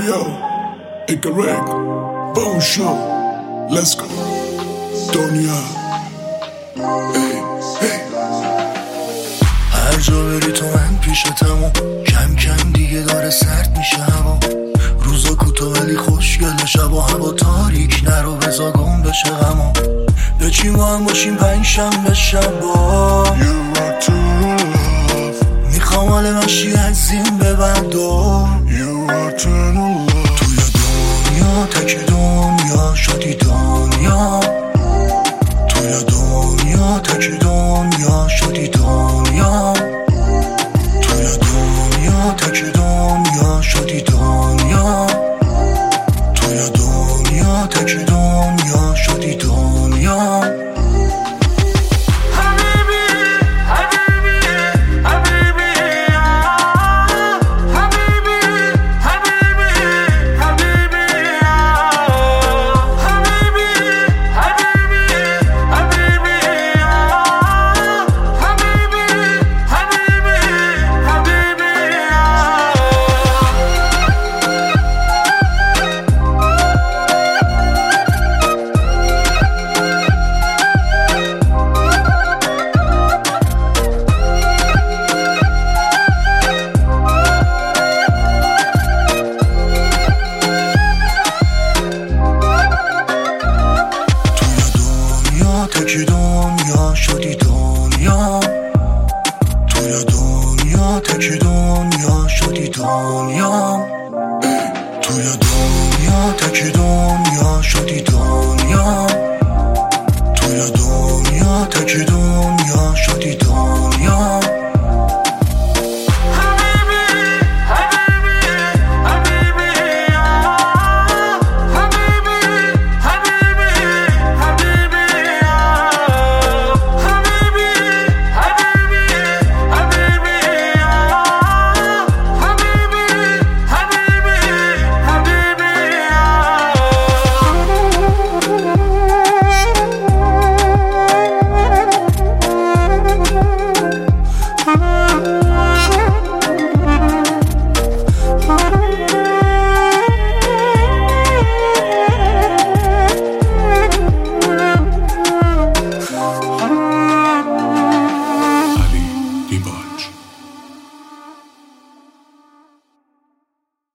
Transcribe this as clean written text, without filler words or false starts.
yo, incorrect, bone show, let's go, دنیا. Hey, hey. هر جا بری تو من پیشتم و کم کم دیگه داره سرد میشه هوا. روزا کوتاه ولی خوشگل، شبا هوا تاریک، نرو بزا گم بشه غما. بچین با هم باشیم پنجشنبه شبا. You are true love. میخوام حال مشی از این به بعدا. You are true love. توی دنیا تک دنیا شدی دنیا. توی دنیا تک دنیا شدی دنیا. توی دنیا تک دنیا شدی دنیا. توی دنیا تک دنیا شدی دنیا.